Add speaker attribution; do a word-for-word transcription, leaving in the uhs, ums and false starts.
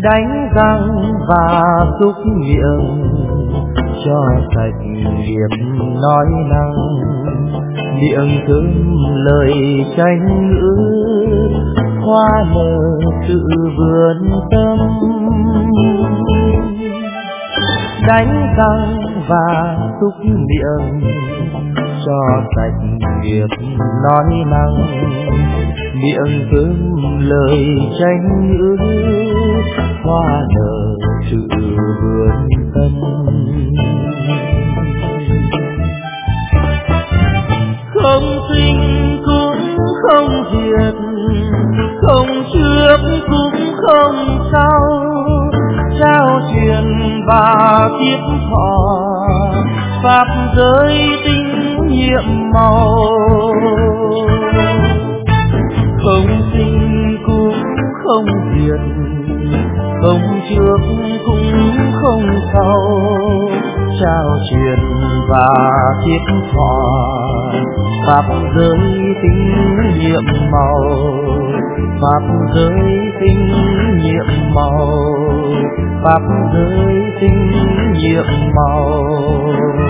Speaker 1: đánh răng và xúc miệng cho sạch nghiệp nói năng, miệng thơm lời tranh ngữ, hoa nở sự vườn tâm. Đánh răng và xúc miệng cho sạch nghiệp nói năng, miệng thơm lời tranh ngữ, hoa nở sự vườn tâm. Không sinh cũng không diệt, không trước cũng không sau, trao truyền và tiếp thọ pháp giới tinh nhiệm màu. Không sinh cũng không diệt, không trước cũng không sau, trao truyền và tiếp thọ pháp giới tinh nhiệm màu, pháp giới tinh nhiệm màu, pháp giới tinh nhiệm màu.